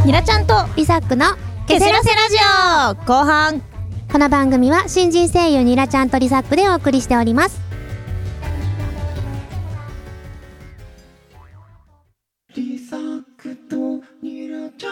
ニラちゃんとリサックのケセラセラジオ後半。 この番組は新人声優ニラちゃんとリサックでお送りしております。 リサックとニラちゃん。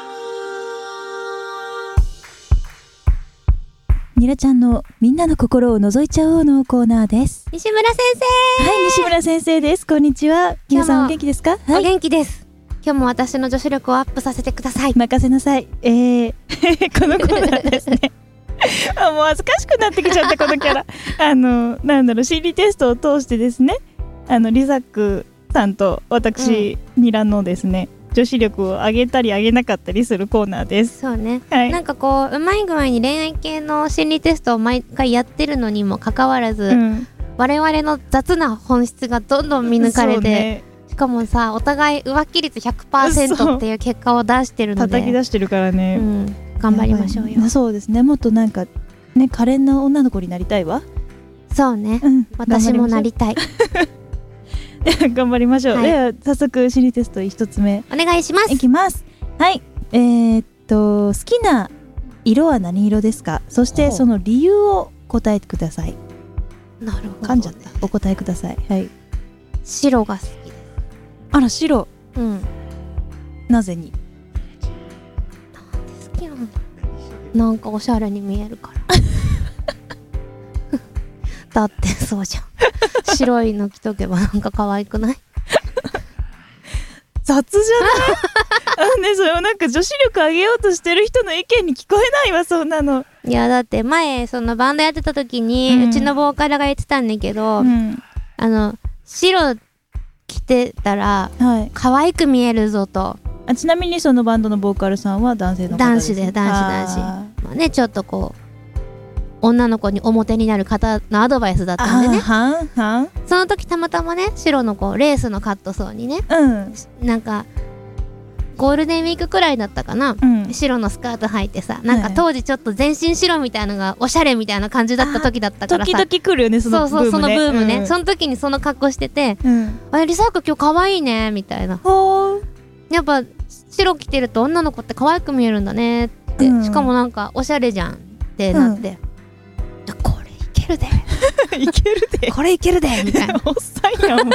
ニラちゃんのみんなの心を覗いちゃおうのコーナーです。 西村先生。 はい、西村先生です。こんにちは。皆さんお元気ですか？ お元気です。今日も私の女子力をアップさせてください。 任せなさい。このコーナーですねもう恥ずかしくなってきちゃったこのキャラなんだろう、心理テストを通してですね、リサックさんと私、ニラのですね、女子力を上げたり上げなかったりするコーナーです。 そうね、 はい、 なんかこううまい具合に恋愛系の心理テストを毎回やってるのにもかかわらず、我々の雑な本質がどんどん見抜かれて、しかもさ、お互い浮気率 100% っていう結果を出してるので叩き出してるからね、 頑張りましょうよ。 そうですね、もっとなんかね、可憐な女の子になりたいわ。 そうね、私もなりたい頑張りましょう、では早速心理テスト1つ目お願いします。 いきます。はい、好きな色は何色ですか？そしてその理由を答えてください。 なるほど、ね、 噛んじゃった。お答えください。はい。 白が好きです。 あら、白。なぜに？ なんで好きなの？なんかおしゃれに見えるからだってそうじゃん白いの着とけばなんか可愛くない？ 雑じゃないね、それをなんか女子力上げようとしてる人の意見に聞こえないわ、そんなの。 いや、だって前そのバンドやってた時に、うちのボーカルが言ってたんだけど、白着てたら、可愛く見えるぞと。 ちなみにそのバンドのボーカルさんは男性の方です。 男子で、男子。まあね、ちょっとこう女の子に表になる方のアドバイスだったんでね。その時たまたまね、白のこうレースのカットソーにね、なんかゴールデンウィークくらいだったかな、白のスカート履いてさ、なんか当時ちょっと全身白みたいなのがおしゃれみたいな感じだった時だったからさ、 時々来るよね、そのブームね。 そう、そのブームね、その時にその格好してて、リサーク今日可愛いねみたいな、やっぱ白着てると女の子って可愛く見えるんだねって、しかもなんかおしゃれじゃんってなって、これいけるでいけるでこれいけるでみたいなおっさんやもん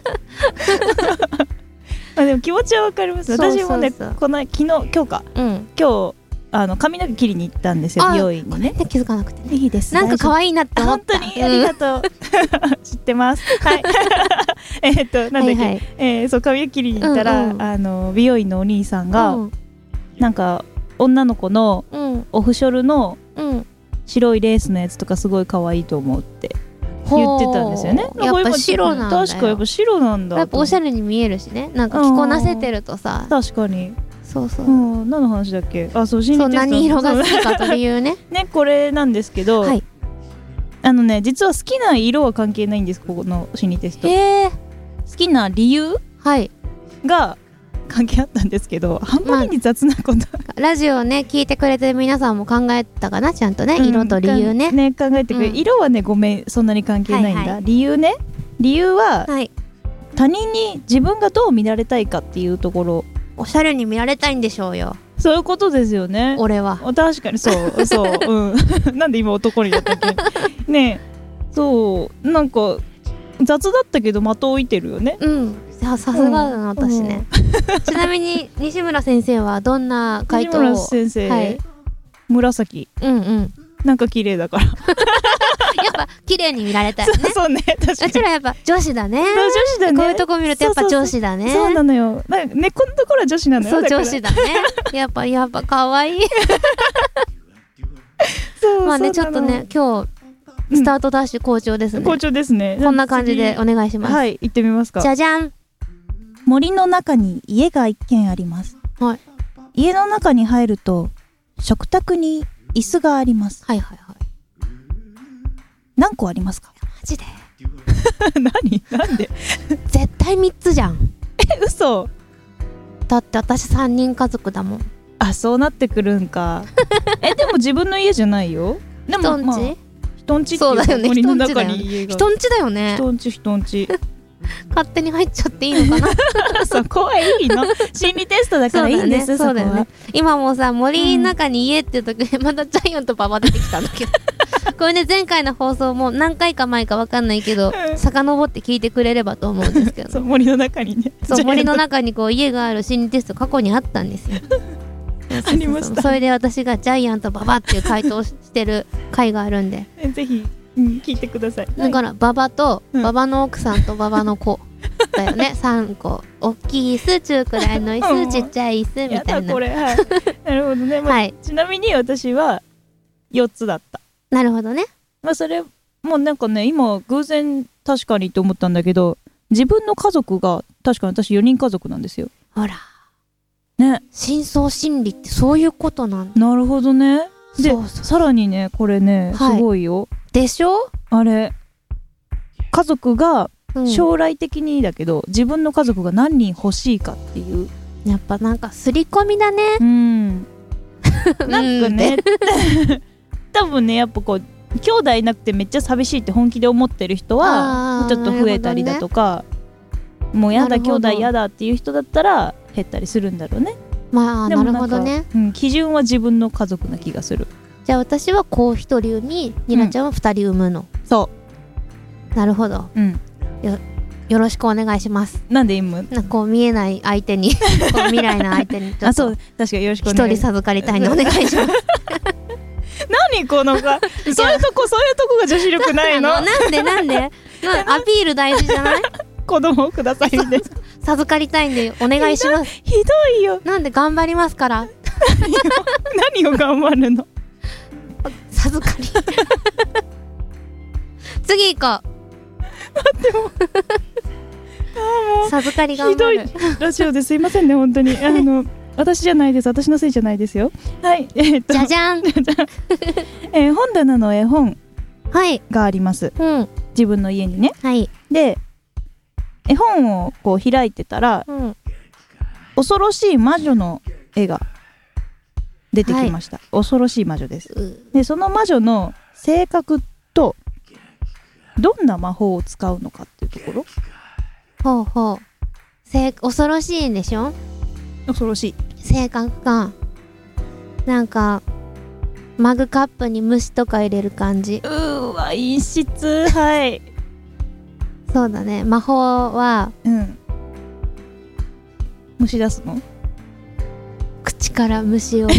でも気持ちはわかります。私もね、昨日今日髪の毛切りに行ったんですよ、美容院にね。 気づかなくてね。 いいです。 なんか可愛いなって思った。 本当にありがとう知ってます。はいなんだっけ、そう、髪の毛切りに行ったら美容院のお兄さんがなんか女の子のオフショルの白いレースのやつとかすごい可愛いと思うって言ってたんですよね。 やっぱ白なんだよ。 確かやっぱ白なんだ。 やっぱおしゃれに見えるしね。なんか着こなせてるとさ。 確かに。 そうそう。 何の話だっけ？あ、そう、心理テスト。 何色が好きかと理由ね。 ね、これなんですけど、実は好きな色は関係ないんです。ここの心理テスト。好きな理由が関係あったんですけど、半端に雑なこと。 ラジオね聞いてくれてる皆さんも考えたかな、ちゃんとね、色と理由ね。 考えてくれ。色はね、ごめん、そんなに関係ないんだ。理由ね。理由は他人に自分がどう見られたいかっていうところ。 おしゃれに見られたいんでしょうよ。 そういうことですよね。 俺は確かにそうそうなんで今男になったっけね。そうなんか雑だったけど的を置いてるよね。 さすがだな、私ね。ちなみに西村先生はどんな回答を？ 西村先生、紫。なんか綺麗だからやっぱ綺麗に見られたいね。 そうね、確かに。 うちらやっぱ女子だね。女子だね。こういうとこ見るとやっぱ女子だね。 そうなのよ。根っこのところは女子なのよ。 そう、女子だね。やっぱ可愛い。まあね、ちょっとね、今日スタートダッシュ好調ですね。 好調ですね。 こんな感じでお願いします。 はい、行ってみますか。 じゃじゃん。 森の中に家が一軒あります。家の中に入ると食卓に椅子があります。何個ありますか？ マジでなんで絶対3つじゃん。 嘘。 だって私3人家族だもん。 あ、そうなってくるんかでも自分の家じゃないよ。でも人んち人んちっていうそうだよね、 森の中に家が人んちだよね。 人んち勝手に入っちゃっていいのかな。 そこはいいの。心理テストだからいいんです。 そうだよね。今もさ、森の中に家っていう時にまたジャイアンと馬場出てきたんだけど。これね、前回の放送も何回か前か分かんないけど、遡って聞いてくれればと思うんですけど、 そう、森の中にね、 そう、森の中にこう家がある心理テスト過去にあったんですよ。 ありました。 それで私がジャイアンと馬場っていう回答してる回があるんで、 ぜひ、聞いてください。 だから馬場と馬場の奥さんと馬場の子だよね。3個、大きい椅子、中くらいの椅子、ちっちゃい椅子みたいな。 これ、はい、なるほどね。はい。ちなみに私は4つだった。 なるほどね。 まあそれもうなんかね、今偶然確かにって思ったんだけど、自分の家族が確かに私4人家族なんですよ。 ほらね、 深層心理ってそういうことなんだ。 なるほどね。で、さらにね、これね、すごいよ。 でしょ？ あれ、家族が将来的にだけど、自分の家族が何人欲しいかっていう、 やっぱなんか刷り込みだね。 なんかね、多分ね、やっぱこう兄弟いなくてめっちゃ寂しいって本気で思ってる人はちょっと増えたりだとか、もうやだ兄弟やだっていう人だったら減ったりするんだろうね。 まあなるほどね。 基準は自分の家族な気がする。 じゃあ私はこう1人産み、ニラちゃんは2人産むの。 そうなるほど。よろしくお願いします。 なんで産む？ なんかこう見えない相手にこう未来の相手にちょっと、 あ、そう、確かによろしくお願いします。 1人授かりたいのお願いします。 何このか、そういうとこが女子力ないの？ なんでアピール大事じゃない？ 子供をくださいで授かりたいんでお願いします。 ひどいよ。 なんで頑張りますから。 何を頑張るの？ 授かり。次行こう。 待っても授かり頑張る。 ひどいラジオですいませんね本当に。私じゃないです。私のせいじゃないですよ。はい。 じゃじゃん。 本棚の絵本があります。自分の家にね。 はい。 で、絵本をこう開いてたら、恐ろしい魔女の絵が出てきました。恐ろしい魔女です。で、その魔女の性格とどんな魔法を使うのかっていうところ。 ほうほう。恐ろしいんでしょ？ 恐ろしい性格か。なんかマグカップに虫とか入れる感じ。 わ、陰湿。はい。 そうだね。魔法は虫出すの？ 口から虫を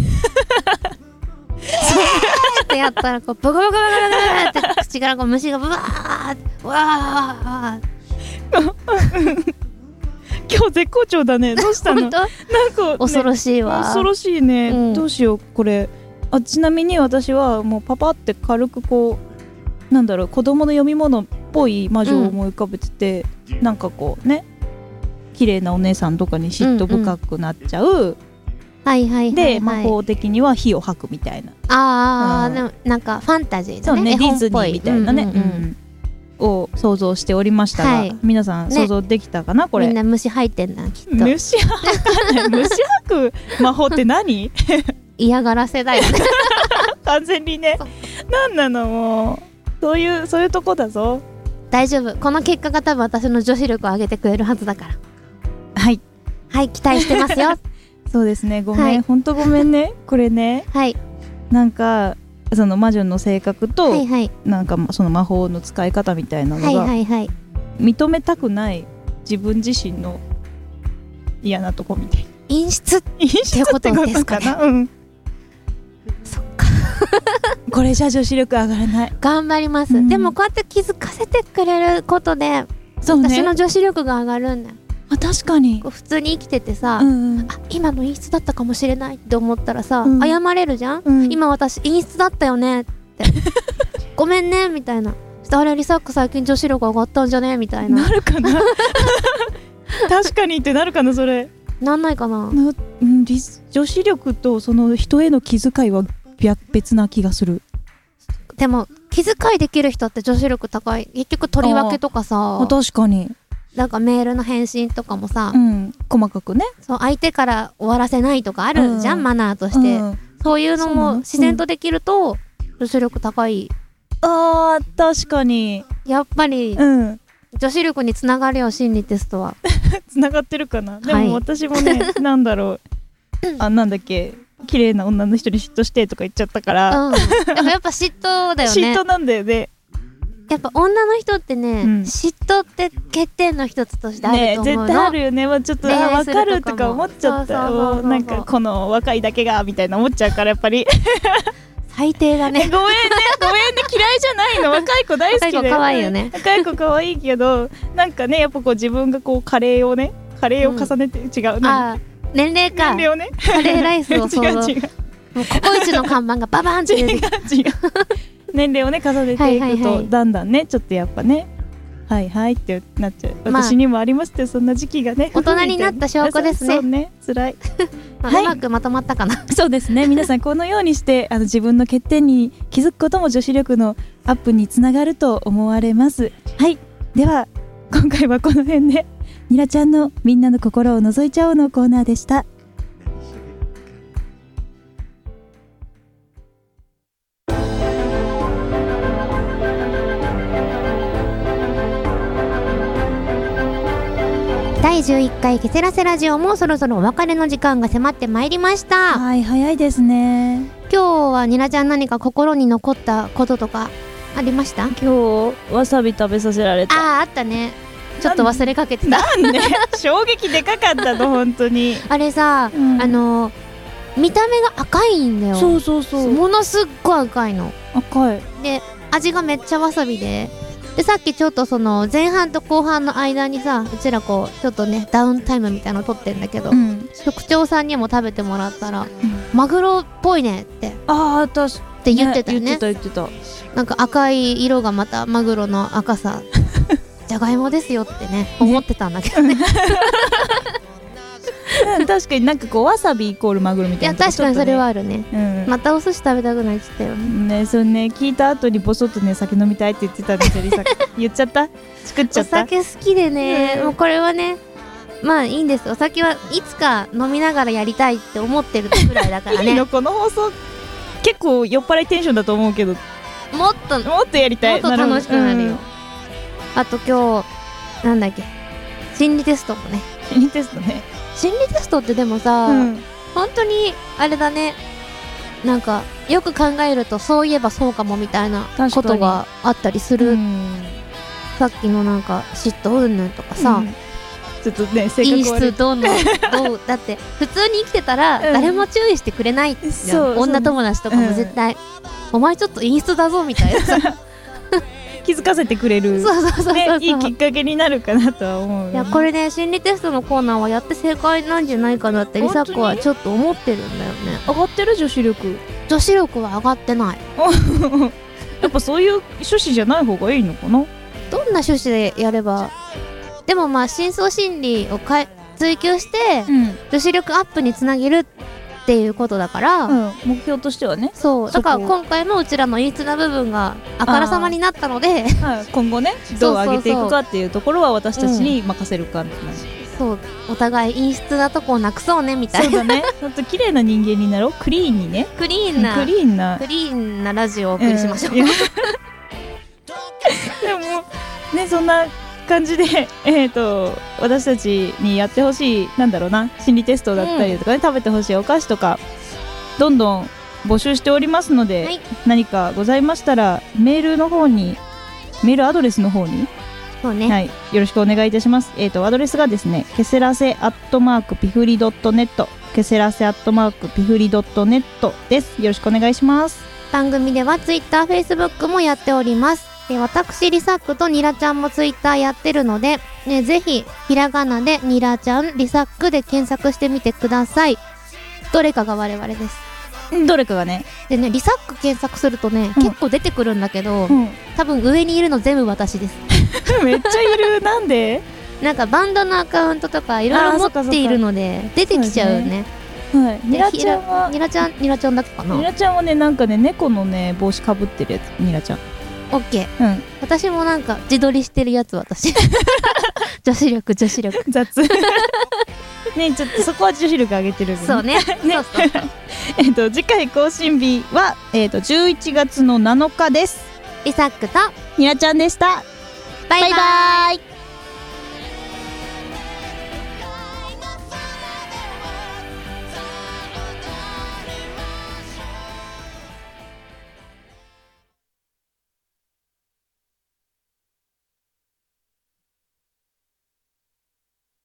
ってやったらこうブクブクブクブクって口からこう虫がブワーってわー今日絶好調だね。どうしたの？なんか、ね、 恐ろしいわ。 恐ろしいね、どうしようこれ。ちなみに私はもうパパって軽くこうなんだろう、子供の読み物っぽい魔女を思い浮かべてて、なんかこうね、綺麗なお姉さんとかに嫉妬深くなっちゃう、で魔法的には火を吐くみたいな。 でもなんかファンタジーだね。 そうね、ディズニーみたいなね、を想像しておりましたが、皆さん想像できたかな、これ。 みんな虫吐いてんなきっと。 虫吐かない。虫吐く魔法って何？ 嫌がらせだよね。 完全にね。なんなのもう。そういうとこだぞ。 大丈夫。この結果が多分私の女子力を上げてくれるはずだから。 はい。 はい、期待してますよ。 そうですね。ごめん、本当ごめんね。これね。 はい。 なんかその魔女の性格と、なんかその魔法の使い方みたいなのが認めたくない自分自身の嫌なとこみたいな。 陰湿ってことですかね。そっか。 これじゃ女子力上がらない。 頑張ります。でもこうやって気づかせてくれることで、私の女子力が上がるんだよ。 確かに普通に生きててさ、今の陰湿だったかもしれないって思ったらさ、謝れるじゃん、今私陰湿だったよねってごめんねみたいな。あれリサック最近女子力上がったんじゃねみたいな。 なるかな。確かにってなるかな。それなんないかな。 女子力とその人への気遣いは別な気がする。 でも気遣いできる人って女子力高い。結局取り分けとかさ、 確かになんかメールの返信とかもさ、 細かくね、 そう相手から終わらせないとかあるじゃん、マナーとして、そういうのも自然とできると女子力高い。 確かにやっぱり、 女子力につながるよ、心理テストは。 つながってるかな。でも私もね、なんだろう、なんだっけ、綺麗な女の人に嫉妬してとか言っちゃったから、 でもやっぱ嫉妬だよね。 嫉妬なんだよね。 やっぱ女の人ってね、嫉妬って欠点の一つとしてあると思うの。 ね、絶対あるよね。ちょっと分かるとか思っちゃったよ。なんかこの若いだけがみたいな思っちゃうから、やっぱり最低だね。 ごめんね嫌いじゃないの。若い子大好きで、 若い子可愛いよね。 若い子可愛いけど、なんかね、やっぱこう自分がこうカレーを重ねて、違う、 年齢か。 年齢をね、 カレーライスを想像。 違うもうココイチの看板がババーンって出てきて。 年齢をね重ねていくと、だんだんね、ちょっとやっぱね、はいはいってなっちゃう。私にもありまして、そんな時期がね。 大人になった証拠ですね。 そうね、辛い。 うまくまとまったかな。 そうですね。皆さんこのようにして自分の欠点に気づくことも女子力のアップにつながると思われます。はい。では今回はこの辺で、ニラちゃんのみんなの心を覗いちゃおうのコーナーでした。 第11回ケセラセラジオもそろそろお別れの時間が迫ってまいりました。 はい、早いですね。 今日はニラちゃん何か心に残ったこととかありました？ 今日わさび食べさせられた。 あったね。ちょっと忘れかけてた。 なんで衝撃でかかったの本当に。 あれさ、見た目が赤いんだよ。 そうものすっごい赤いの。 赤いで味がめっちゃわさびで、さっきちょっとその前半と後半の間にさ、うちらこうちょっとねダウンタイムみたいなの撮ってんだけど、局長さんにも食べてもらったら、マグロっぽいねってって言ってたよね。 言ってた。 なんか赤い色がまたマグロの赤さじゃがいもですよってね思ってたんだけどね。 確かになんかこうわさびイコールマグロみたいな。 いや確かにそれはあるね。またお寿司食べたくなっちゃったよね。それね、聞いた後にボソッとね、酒飲みたいって言ってたんですよ、リサ。言っちゃった？作っちゃった？ お酒好きでね、もうこれはね、まあいいんです。お酒はいつか飲みながらやりたいって思ってるくらいだからね。 いいの、この放送結構酔っ払いテンションだと思うけど、 もっとやりたい。 もっと楽しくなるよ。あと今日なんだっけ、心理テストもね。 心理テストね。 心理テストってでもさ、本当にあれだね、なんかよく考えるとそういえばそうかもみたいなことがあったりする。さっきのなんか嫉妬うんぬんとかさ、 ちょっとね、性格悪い。 陰湿どうだって普通に生きてたら誰も注意してくれないよ、女友達とかも絶対、お前ちょっと陰湿だぞみたいなさ気づかせてくれる、いいきっかけになるかなとは思う。 いやこれね、心理テストのコーナーはやって正解なんじゃないかなってりさこはちょっと思ってるんだよね。 上がってる？女子力は上がってない。 やっぱそういう趣旨じゃない方がいいのかな。 どんな趣旨でやれば、でもまあ深層心理を追求して、女子力アップにつなげるっていうことだから、 目標としてはね。 そうだから今回もうちらの陰湿な部分があからさまになったので、 今後ねどう上げていくかっていうところは私たちに任せるかみたいな。 そうお互い陰湿なとこをなくそうねみたいな。 そうだね。ほんと綺麗な人間になろう。クリーンにね。 クリーンなラジオをお送りしましょう。でもね、そんな感じで私たちにやってほしい、なんだろうな、心理テストだったりとかね、食べてほしいお菓子とかどんどん募集しておりますので、何かございましたらメールアドレスの方に、 そうね、 はい、よろしくお願いいたします。アドレスがですね、ケセラセ@pifuri.net、ケセラセ@pifuri.net です。よろしくお願いします。 番組では Twitter、Facebook もやっております。私リサックとニラちゃんもツイッターやってるので、ぜひひらがなでニラちゃんリサックで検索してみてください。どれかが我々です。 どれかがね。 でね、リサック検索するとね、結構出てくるんだけど、多分上にいるの全部私です。 めっちゃいる。なんで？ なんかバンドのアカウントとかいろいろ持っているので出てきちゃうね。 ニラちゃんはニラちゃんだっけかな。 ニラちゃんはね、なんかね、猫のね帽子かぶってるやつ。ニラちゃんオッケー。私もなんか自撮りしてるやつ。私女子力雑ね、ちょっとそこは女子力上げてる。 そうね。 そう次回更新日は11月の7日です。 リサックとニラちゃんでした。 バイバイ。